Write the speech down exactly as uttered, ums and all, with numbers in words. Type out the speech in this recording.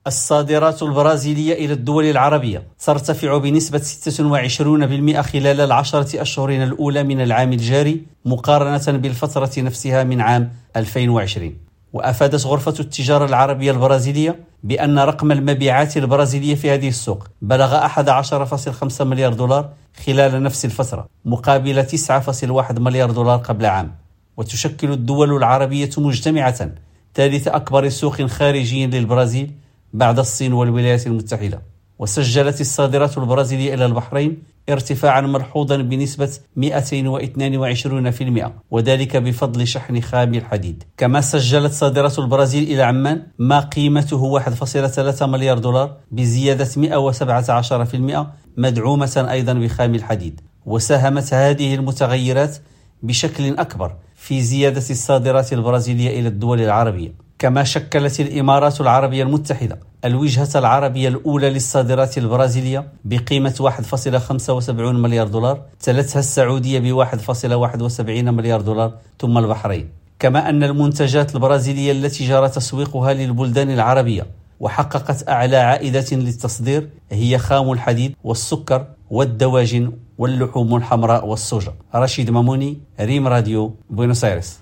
الصادرات البرازيلية إلى الدول العربية ترتفع بنسبة ستة وعشرين بالمئة خلال العشرة أشهر الأولى من العام الجاري مقارنة بالفترة نفسها من عام ألفين وعشرين. وأفادت غرفة التجارة العربية البرازيلية بأن رقم المبيعات البرازيلية في هذه السوق بلغ أحد عشر فاصلة خمسة مليار دولار خلال نفس الفترة مقابل تسعة فاصلة واحد مليار دولار قبل عام. وتشكل الدول العربية مجتمعة ثالث أكبر سوق خارجي للبرازيل بعد الصين والولايات المتحدة. وسجلت الصادرات البرازيلية إلى البحرين ارتفاعا ملحوظا بنسبة مئتين واثنين وعشرين بالمئة وذلك بفضل شحن خام الحديد. كما سجلت صادرات البرازيل إلى عمان ما قيمته واحد فاصلة ثلاثة مليار دولار بزيادة مئة وسبعة عشر بالمئة مدعومة أيضا بخام الحديد. وساهمت هذه المتغيرات بشكل أكبر في زيادة الصادرات البرازيلية إلى الدول العربية. كما شكلت الإمارات العربية المتحدة الوجهة العربية الأولى للصادرات البرازيلية بقيمة واحد فاصلة خمسة وسبعين مليار دولار، تلتها السعودية ب واحد فاصلة واحد وسبعين مليار دولار ثم البحرين. كما أن المنتجات البرازيلية التي جرى تسويقها للبلدان العربية وحققت أعلى عائدة للتصدير هي خام الحديد والسكر والدواجن واللحوم الحمراء والسوجة. رشيد ماموني، ريم راديو، بوينوس آيرس.